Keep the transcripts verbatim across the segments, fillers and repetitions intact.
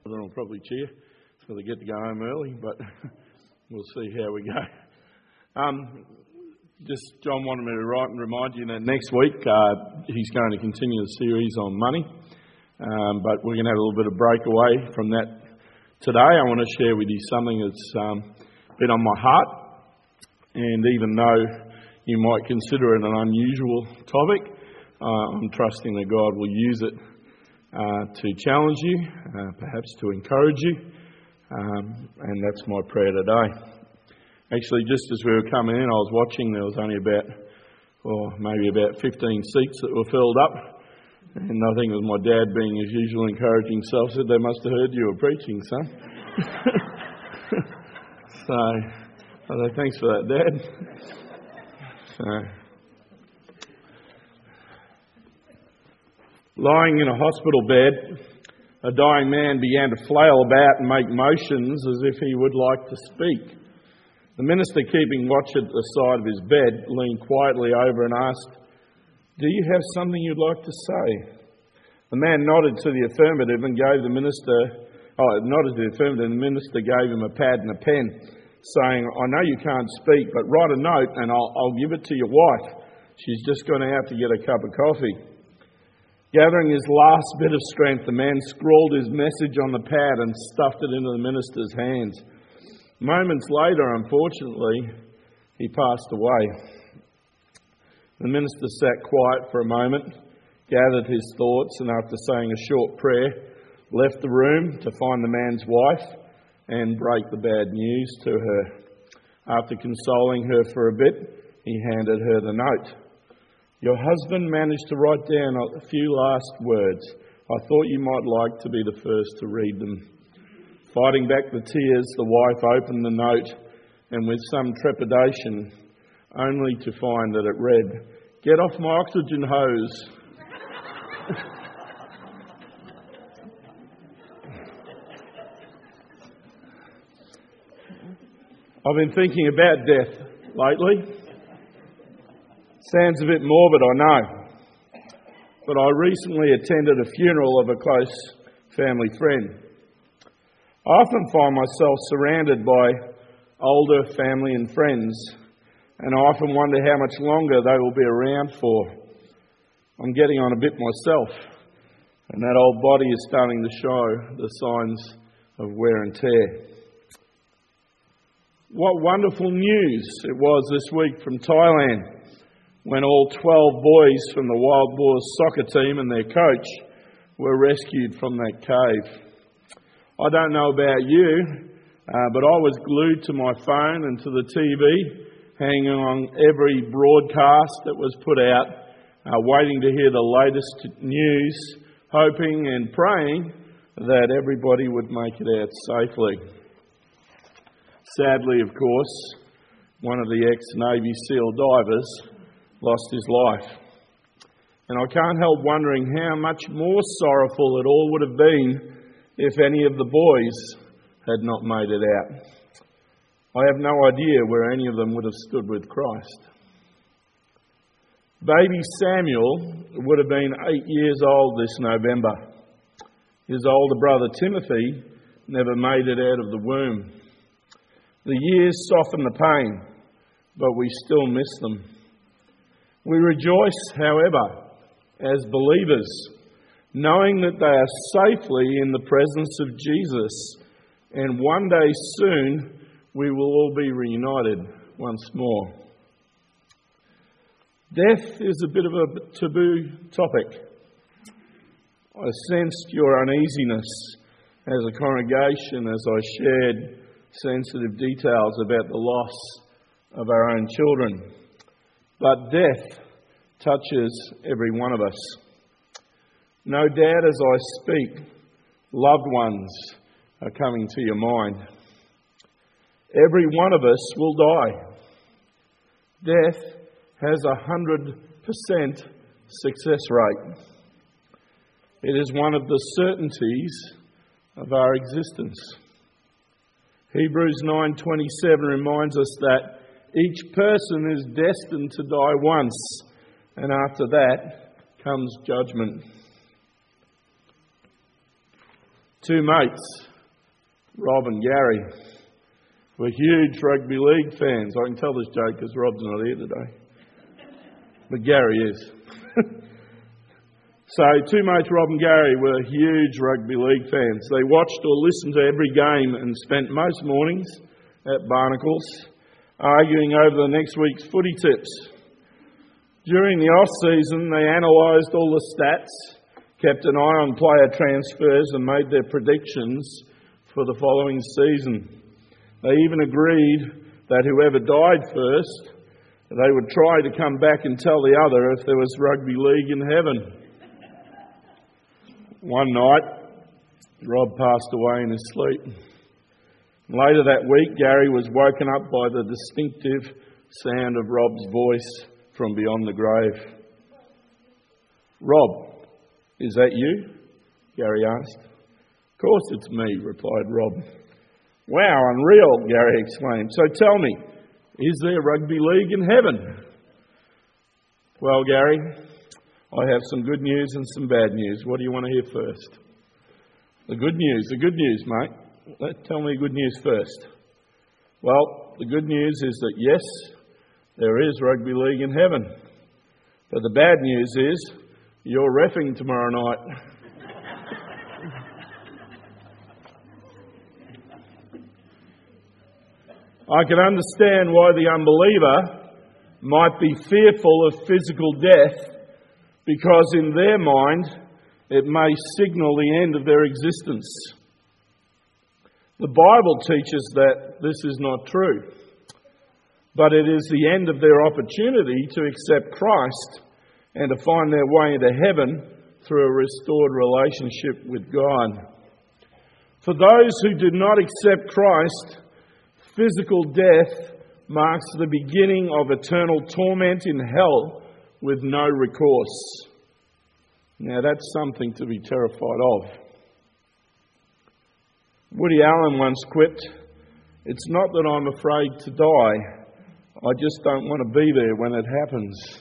Then I'll probably cheer so they get to go home early, but we'll see how we go. Um, just John wanted me to write and remind you that next week uh, he's going to continue the series on money, um, but we're going to have a little bit of break away from that today. I want to share with you something that's um, been on my heart, and even though you might consider it an unusual topic, uh, I'm trusting that God will use it Uh, to challenge you, uh, perhaps to encourage you, um, and that's my prayer today. Actually, just as we were coming in, I was watching, there was only about, or maybe about fifteen seats that were filled up, and I think it was my dad being his usual encouraging self, said, "They must have heard you were preaching, son." so, I said, "Thanks for that, Dad." So, lying in a hospital bed, a dying man began to flail about and make motions as if he would like to speak. The minister, keeping watch at the side of his bed, leaned quietly over and asked, "Do you have something you'd like to say?" The man nodded to the affirmative and gave the minister, oh, nodded to the affirmative, and the minister gave him a pad and a pen, saying, "I know you can't speak, but write a note and I'll, I'll give it to your wife. She's just gone out to get a cup of coffee." Gathering his last bit of strength, the man scrawled his message on the pad and stuffed it into the minister's hands. Moments later, unfortunately, he passed away. The minister sat quiet for a moment, gathered his thoughts, and after saying a short prayer, left the room to find the man's wife and break the bad news to her. After consoling her for a bit, he handed her the note. "Your husband managed to write down a few last words. I thought you might like to be the first to read them." Fighting back the tears, the wife opened the note, and with some trepidation, only to find that it read, "Get off my oxygen hose." I've been thinking about death lately. Sounds a bit morbid, I know, but I recently attended a funeral of a close family friend. I often find myself surrounded by older family and friends, and I often wonder how much longer they will be around for. I'm getting on a bit myself, and that old body is starting to show the signs of wear and tear. What wonderful news it was this week from Thailand, when all twelve boys from the Wild Boars soccer team and their coach were rescued from that cave. I don't know about you, uh, but I was glued to my phone and to the T V, hanging on every broadcast that was put out, uh, waiting to hear the latest news, hoping and praying that everybody would make it out safely. Sadly, of course, one of the ex-Navy SEAL divers lost his life. And I can't help wondering how much more sorrowful it all would have been if any of the boys had not made it out. I have no idea where any of them would have stood with Christ. Baby Samuel would have been eight years old this November. His older brother Timothy never made it out of the womb. The years soften the pain, but we still miss them. We rejoice, however, as believers, knowing that they are safely in the presence of Jesus, and one day soon we will all be reunited once more. Death is a bit of a taboo topic. I sensed your uneasiness as a congregation as I shared sensitive details about the loss of our own children. But death touches every one of us. No doubt as I speak, loved ones are coming to your mind. Every one of us will die. Death has a hundred percent success rate. It is one of the certainties of our existence. Hebrews nine twenty-seven reminds us that each person is destined to die once, and after that comes judgment. Two mates, Rob and Gary, were huge rugby league fans. I can tell this joke because Rob's not here today. But Gary is. So two mates, Rob and Gary, were huge rugby league fans. They watched or listened to every game and spent most mornings at Barnacles arguing over the next week's footy tips. During the off-season, they analysed all the stats, kept an eye on player transfers and made their predictions for the following season. They even agreed that whoever died first, they would try to come back and tell the other if there was rugby league in heaven. One night, Rob passed away in his sleep. Later that week, Gary was woken up by the distinctive sound of Rob's voice from beyond the grave. "Rob, is that you?" Gary asked. "Of course it's me," replied Rob. "Wow, unreal," Gary exclaimed. "So tell me, is there rugby league in heaven?" "Well, Gary, I have some good news and some bad news. What do you want to hear first?" "The good news, the good news, mate. Let, tell me good news first." "Well, the good news is that yes, there is rugby league in heaven. But the bad news is you're reffing tomorrow night." I can understand why the unbeliever might be fearful of physical death, because in their mind it may signal the end of their existence. The Bible teaches that this is not true, but it is the end of their opportunity to accept Christ and to find their way into heaven through a restored relationship with God. For those who do not accept Christ, physical death marks the beginning of eternal torment in hell with no recourse. Now that's something to be terrified of. Woody Allen once quipped, "It's not that I'm afraid to die, I just don't want to be there when it happens."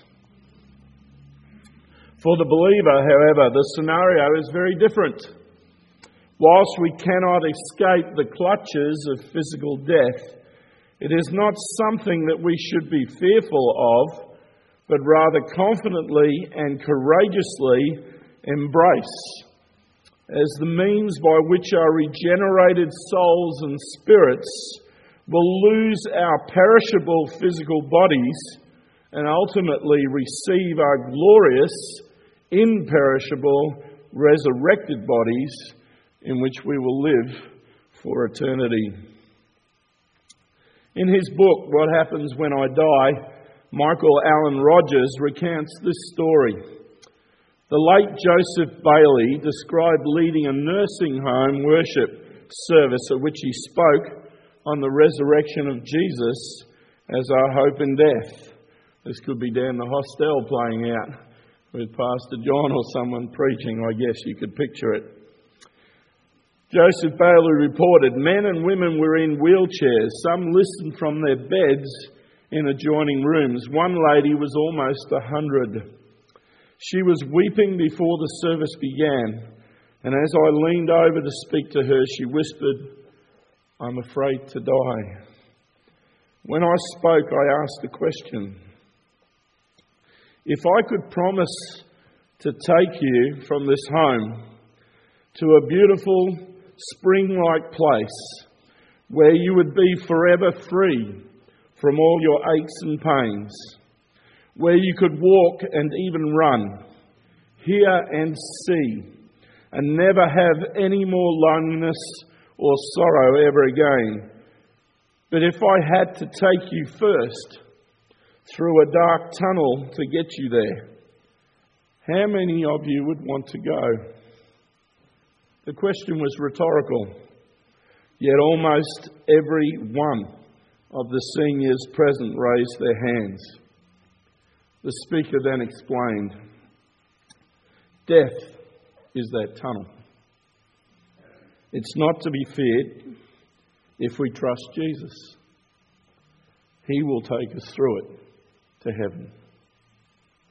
For the believer, however, the scenario is very different. Whilst we cannot escape the clutches of physical death, it is not something that we should be fearful of, but rather confidently and courageously embrace as the means by which our regenerated souls and spirits will lose our perishable physical bodies and ultimately receive our glorious, imperishable, resurrected bodies in which we will live for eternity. In his book, What Happens When I Die, Michael Allen Rogers recounts this story. The late Joseph Bailey described leading a nursing home worship service at which he spoke on the resurrection of Jesus as our hope in death. This could be down the hostel playing out with Pastor John or someone preaching, I guess you could picture it. Joseph Bailey reported, men and women were in wheelchairs. Some listened from their beds in adjoining rooms. One lady was almost a hundred. She was weeping before the service began, and as I leaned over to speak to her, she whispered, "I'm afraid to die." When I spoke, I asked a question. If I could promise to take you from this home to a beautiful spring-like place where you would be forever free from all your aches and pains, where you could walk and even run, hear and see, and never have any more loneliness or sorrow ever again. But if I had to take you first through a dark tunnel to get you there, how many of you would want to go? The question was rhetorical, yet almost every one of the seniors present raised their hands. The speaker then explained, death is that tunnel. It's not to be feared if we trust Jesus. He will take us through it to heaven.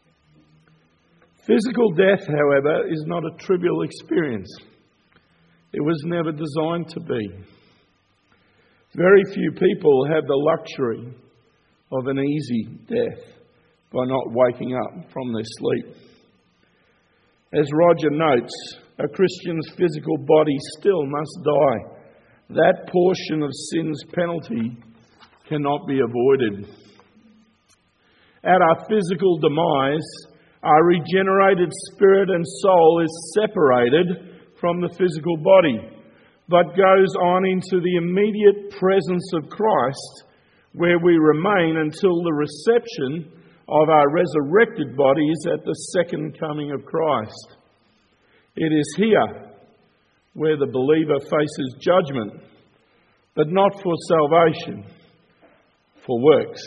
Physical death, however, is not a trivial experience. It was never designed to be. Very few people have the luxury of an easy death by not waking up from their sleep. As Roger notes, a Christian's physical body still must die. That portion of sin's penalty cannot be avoided. At our physical demise, our regenerated spirit and soul is separated from the physical body, but goes on into the immediate presence of Christ, where we remain until the reception of our resurrected bodies at the second coming of Christ. It is here where the believer faces judgment, but not for salvation, for works.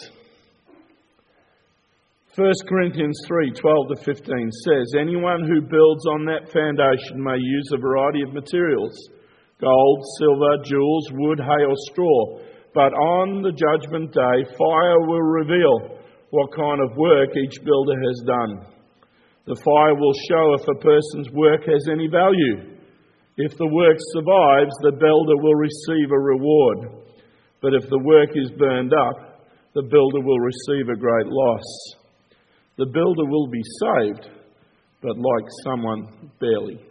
First Corinthians three, twelve to fifteen says, "Anyone who builds on that foundation may use a variety of materials, gold, silver, jewels, wood, hay or straw. But on the judgment day, fire will reveal what kind of work each builder has done. The fire will show if a person's work has any value. If the work survives, the builder will receive a reward. But if the work is burned up, the builder will receive a great loss. The builder will be saved, but like someone barely."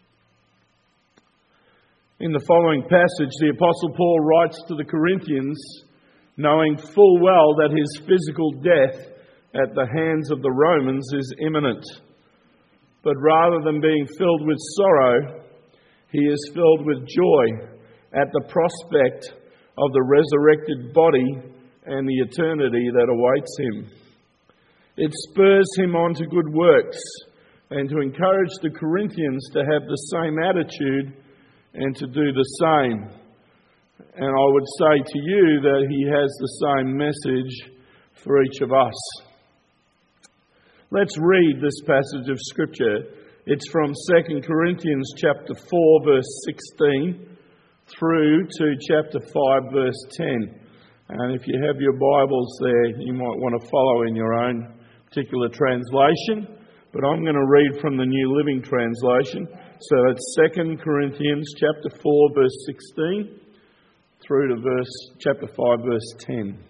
In the following passage, the Apostle Paul writes to the Corinthians, knowing full well that his physical death at the hands of the Romans is imminent. But rather than being filled with sorrow, he is filled with joy at the prospect of the resurrected body and the eternity that awaits him. It spurs him on to good works and to encourage the Corinthians to have the same attitude and to do the same. And I would say to you that he has the same message for each of us. Let's read this passage of Scripture. It's from Second Corinthians chapter four, verse sixteen, through to chapter five, verse ten. And if you have your Bibles there, you might want to follow in your own particular translation. But I'm going to read from the New Living Translation. So that's Second Corinthians chapter four, verse sixteen, through to verse chapter five, verse ten.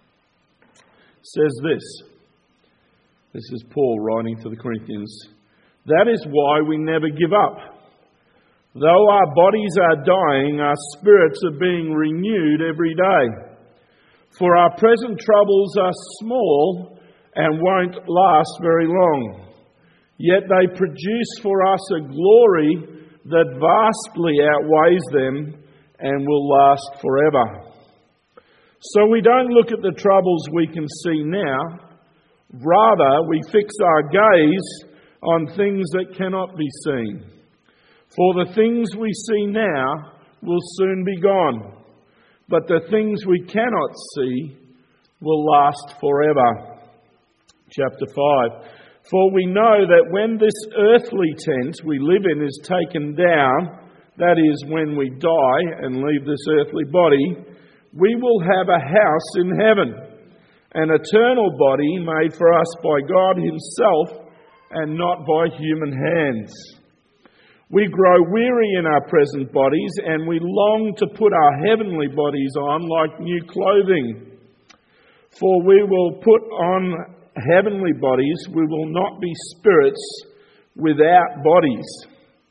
It says this. This is Paul writing to the Corinthians. "That is why we never give up. Though our bodies are dying, our spirits are being renewed every day. For our present troubles are small and won't last very long. Yet they produce for us a glory that vastly outweighs them and will last forever. So we don't look at the troubles we can see now. Rather, we fix our gaze on things that cannot be seen. For the things we see now will soon be gone, but the things we cannot see will last forever." Chapter five. "For we know that when this earthly tent we live in is taken down, that is, when we die and leave this earthly body, we will have a house in heaven, an eternal body made for us by God Himself and not by human hands. We grow weary in our present bodies, and we long to put our heavenly bodies on like new clothing. For we will put on heavenly bodies, we will not be spirits without bodies.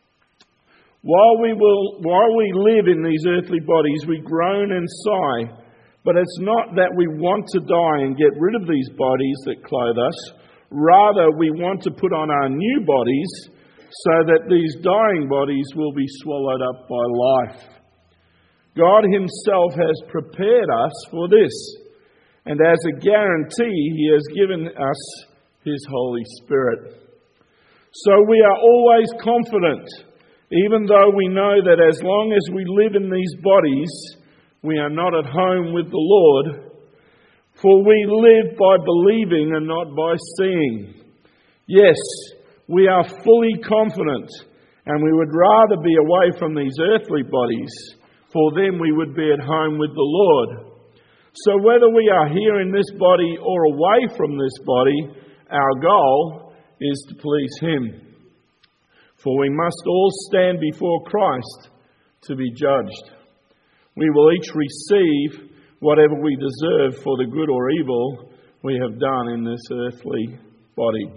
While we will, while we live in these earthly bodies, we groan and sigh, but it's not that we want to die and get rid of these bodies that clothe us. Rather, we want to put on our new bodies so that these dying bodies will be swallowed up by life. God Himself has prepared us for this, and as a guarantee, He has given us His Holy Spirit. So we are always confident, even though we know that as long as we live in these bodies, we are not at home with the Lord. For we live by believing and not by seeing. Yes, we are fully confident, and we would rather be away from these earthly bodies, for then we would be at home with the Lord. So whether we are here in this body or away from this body, our goal is to please Him. For we must all stand before Christ to be judged. We will each receive whatever we deserve for the good or evil we have done in this earthly body.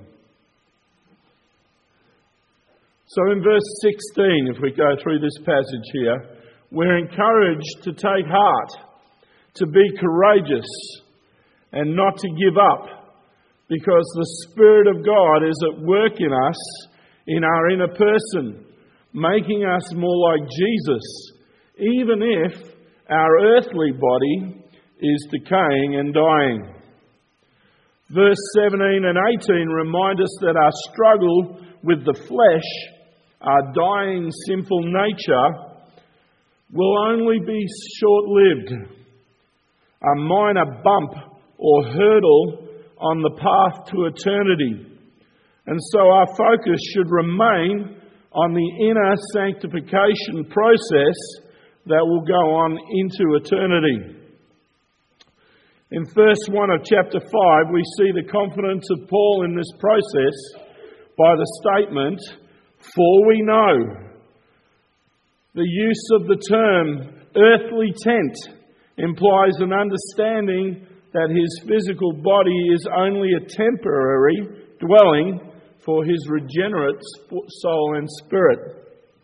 So in verse sixteen, if we go through this passage here, we're encouraged to take heart, to be courageous, and not to give up, because the Spirit of God is at work in us, in our inner person, making us more like Jesus, even if our earthly body is decaying and dying. Verse seventeen and eighteen remind us that our struggle with the flesh, our dying sinful nature, will only be short-lived, a minor bump or hurdle on the path to eternity. And so our focus should remain on the inner sanctification process that will go on into eternity. In verse one of chapter five, we see the confidence of Paul in this process by the statement, "For we know." The use of the term earthly tent implies an understanding that his physical body is only a temporary dwelling for his regenerate soul and spirit.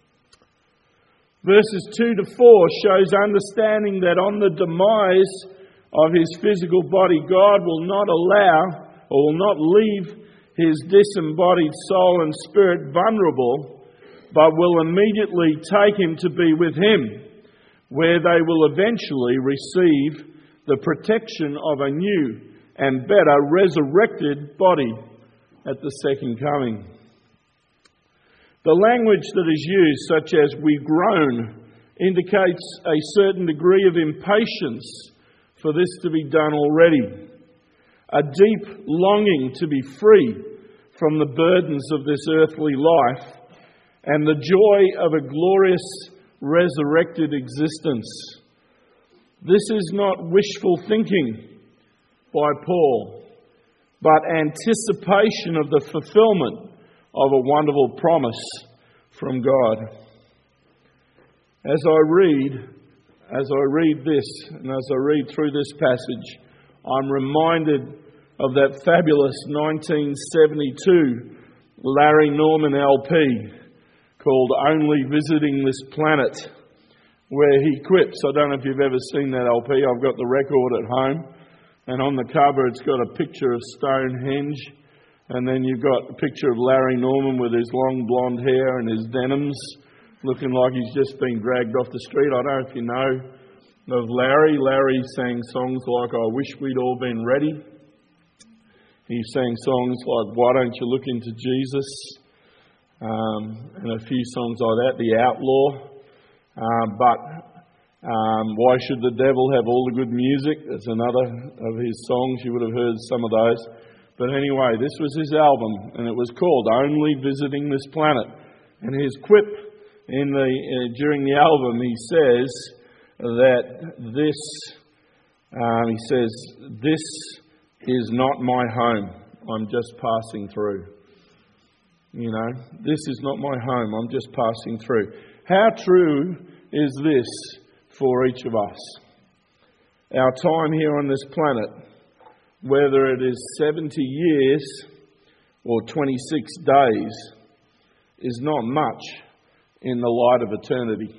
Verses two to four shows understanding that on the demise of his physical body, God will not allow or will not leave his disembodied soul and spirit vulnerable, but will immediately take him to be with him, where they will eventually receive the protection of a new and better resurrected body at the second coming. The language that is used, such as "we groan," indicates a certain degree of impatience for this to be done already, a deep longing to be free from the burdens of this earthly life, and the joy of a glorious resurrected existence. This is not wishful thinking by Paul, but anticipation of the fulfillment of a wonderful promise from God. As I read, as I read this, and as I read through this passage, I'm reminded of that fabulous nineteen seventy-two Larry Norman L P called "Only Visiting This Planet," where he quips. I don't know if you've ever seen that L P. I've got the record at home, and on the cover it's got a picture of Stonehenge, and then you've got a picture of Larry Norman with his long blonde hair and his denims, looking like he's just been dragged off the street. I don't know if you know of Larry. Larry sang songs like "I Wish We'd All Been Ready." He sang songs like "Why Don't You Look Into Jesus?" Um, and a few songs like that, "The Outlaw." Uh, but um, "Why Should the Devil Have All the Good Music?" That's another of his songs. You would have heard some of those. But anyway, this was his album, and it was called "Only Visiting This Planet." And his quip in the uh, during the album, he says that this, um, he says, "This is not my home. I'm just passing through." You know, this is not my home. I'm just passing through. How true is this for each of us? Our time here on this planet, whether it is seventy years or twenty-six days, is not much in the light of eternity.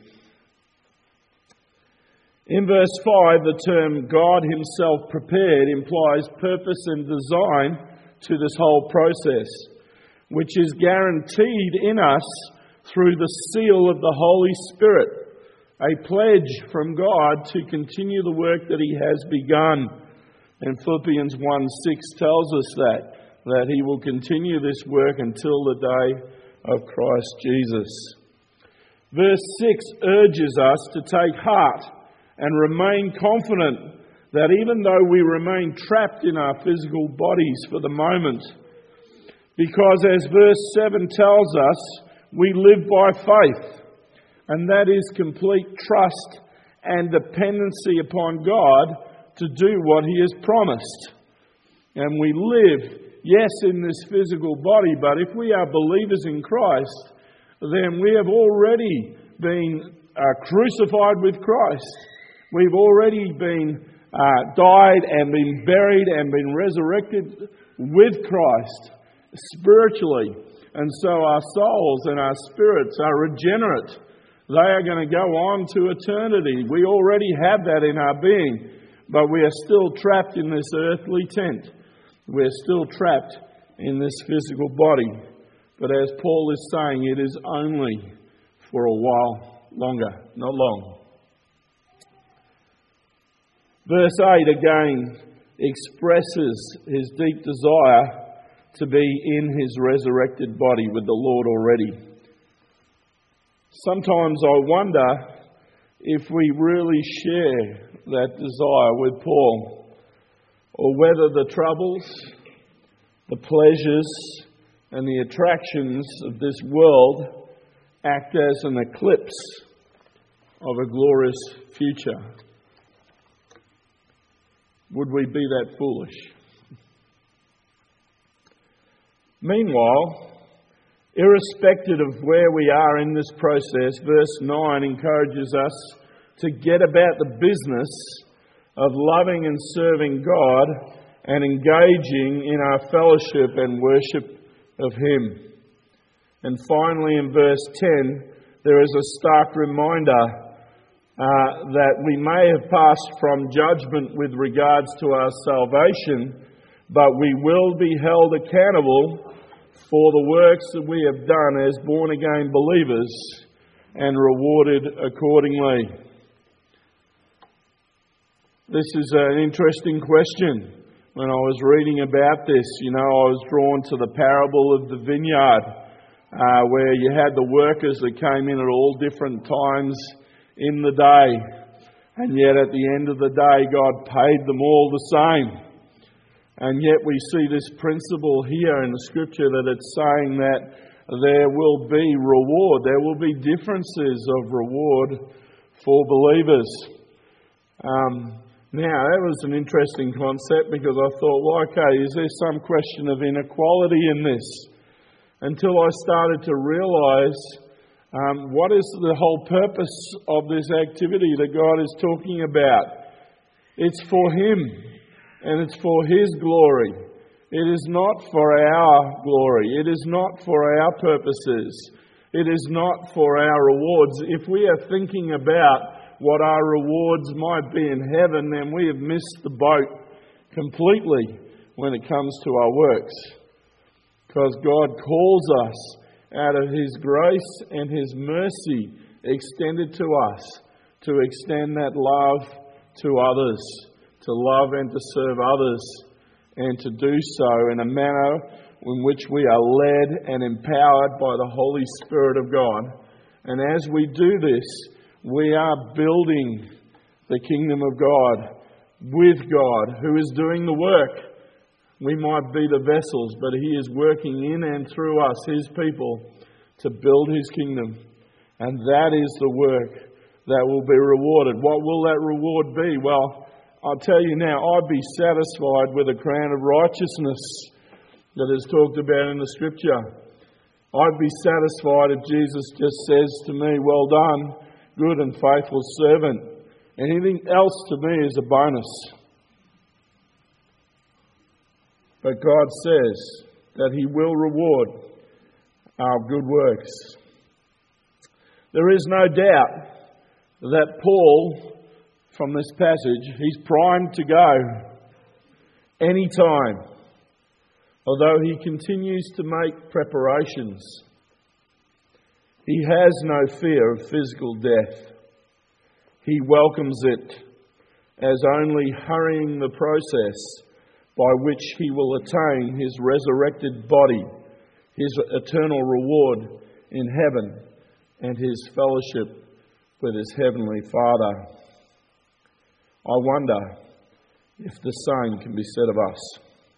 In verse five, the term "God Himself prepared" implies purpose and design to this whole process, which is guaranteed in us through the seal of the Holy Spirit, a pledge from God to continue the work that He has begun. And Philippians one six tells us that, that He will continue this work until the day of Christ Jesus. Verse six urges us to take heart and remain confident that even though we remain trapped in our physical bodies for the moment, because as verse seven tells us, we live by faith, and that is complete trust and dependency upon God to do what He has promised. And we live, yes, in this physical body, but if we are believers in Christ, then we have already been uh, crucified with Christ. We've already been uh, died and been buried and been resurrected with Christ spiritually. And so our souls and our spirits are regenerate. They are going to go on to eternity. We already have that in our being, but we are still trapped in this earthly tent. We're still trapped in this physical body. But as Paul is saying, it is only for a while longer, not long. Verse eight again expresses his deep desire to be in his resurrected body with the Lord already. Sometimes I wonder if we really share that desire with Paul, or whether the troubles, the pleasures, and the attractions of this world act as an eclipse of a glorious future. Would we be that foolish? Meanwhile, irrespective of where we are in this process, verse nine encourages us to get about the business of loving and serving God and engaging in our fellowship and worship of Him. And finally, in verse ten, there is a stark reminder uh, that we may have passed from judgment with regards to our salvation, but we will be held accountable for the works that we have done as born-again believers and rewarded accordingly. This is an interesting question. When I was reading about this, you know, I was drawn to the parable of the vineyard, uh, where you had the workers that came in at all different times in the day, and yet at the end of the day, God paid them all the same. And yet we see this principle here in the Scripture that it's saying that there will be reward, there will be differences of reward for believers. Um, now, that was an interesting concept, because I thought, well, okay, is there some question of inequality in this? Until I started to realise um, what is the whole purpose of this activity that God is talking about. It's for Him, and it's for His glory. It is not for our glory. It is not for our purposes. It is not for our rewards. If we are thinking about what our rewards might be in heaven, then we have missed the boat completely when it comes to our works. Because God calls us out of His grace and His mercy extended to us to extend that love to others, to love and to serve others, and to do so in a manner in which we are led and empowered by the Holy Spirit of God. And as we do this, we are building the kingdom of God with God, who is doing the work. We might be the vessels, but He is working in and through us, His people, to build His kingdom. And that is the work that will be rewarded. What will that reward be? Well, I'll tell you now, I'd be satisfied with a crown of righteousness that is talked about in the Scripture. I'd be satisfied if Jesus just says to me, "Well done, good and faithful servant." Anything else to me is a bonus. But God says that He will reward our good works. There is no doubt that Paul, from this passage, he's primed to go anytime, although he continues to make preparations. He has no fear of physical death. He welcomes it as only hurrying the process by which he will attain his resurrected body, his eternal reward in heaven, and his fellowship with his heavenly Father. I wonder if the same can be said of us.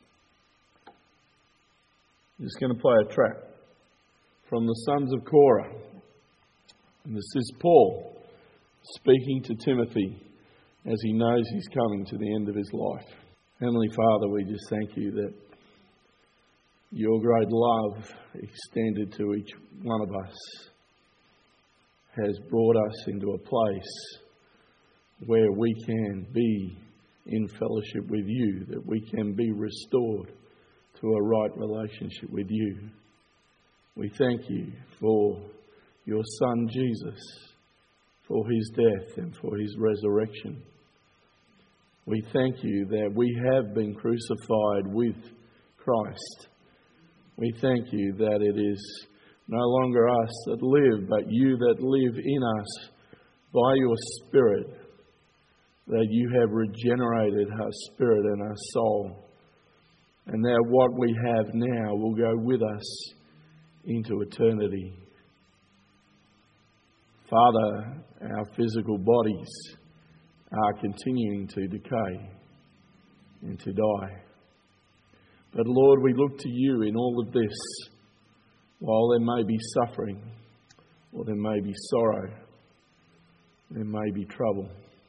I'm just going to play a track from the sons of Korah. And this is Paul speaking to Timothy as he knows he's coming to the end of his life. Heavenly Father, we just thank You that Your great love extended to each one of us has brought us into a place where we can be in fellowship with you, that we can be restored to a right relationship with you. We thank you for your Son Jesus, for his death and for his resurrection. We thank you that we have been crucified with Christ. We thank you that it is no longer us that live, but you that live in us by your Spirit, that you have regenerated our spirit and our soul, and that what we have now will go with us into eternity. Father, our physical bodies are continuing to decay and to die. But Lord, we look to you in all of this. While there may be suffering, or there may be sorrow, there may be trouble.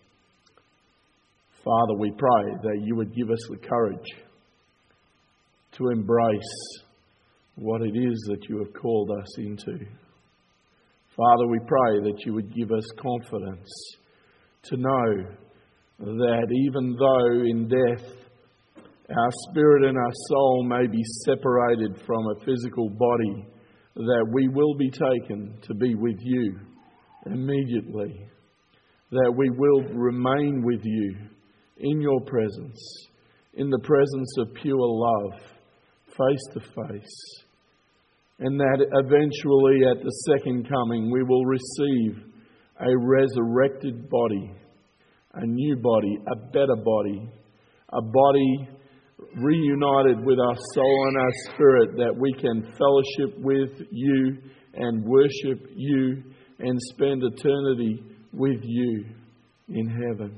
Father, we pray that you would give us the courage to embrace what it is that you have called us into. Father, we pray that you would give us confidence to know that even though in death our spirit and our soul may be separated from a physical body, that we will be taken to be with you immediately, that we will remain with you in your presence, in the presence of pure love, face to face, and that eventually at the second coming we will receive a resurrected body, a new body, a better body, a body reunited with our soul and our spirit, that we can fellowship with you and worship you and spend eternity with you in heaven.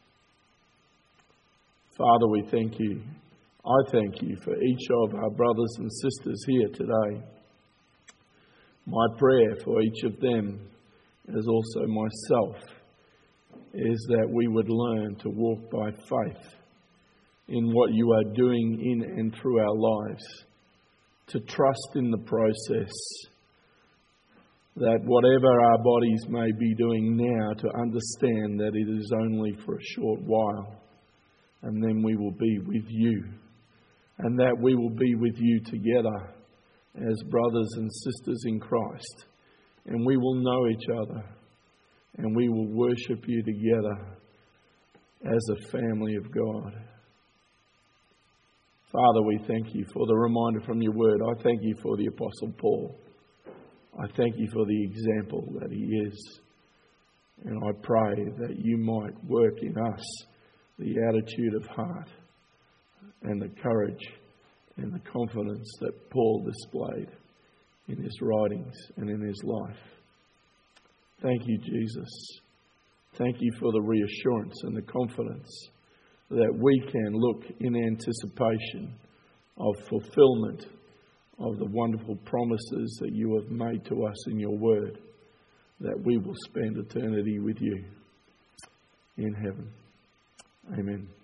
Father, we thank you. I thank you for each of our brothers and sisters here today. My prayer for each of them, as also myself, is that we would learn to walk by faith in what you are doing in and through our lives, to trust in the process, that whatever our bodies may be doing now, to understand that it is only for a short while, and then we will be with you, and that we will be with you together as brothers and sisters in Christ, and we will know each other, and we will worship you together as a family of God. Father, we thank you for the reminder from your word. I thank you for the Apostle Paul. I thank you for the example that he is. And I pray that you might work in us the attitude of heart and the courage and the confidence that Paul displayed in his writings and in his life. Thank you, Jesus. Thank you for the reassurance and the confidence that we can look in anticipation of fulfillment of the wonderful promises that you have made to us in your word, that we will spend eternity with you in heaven. Amen.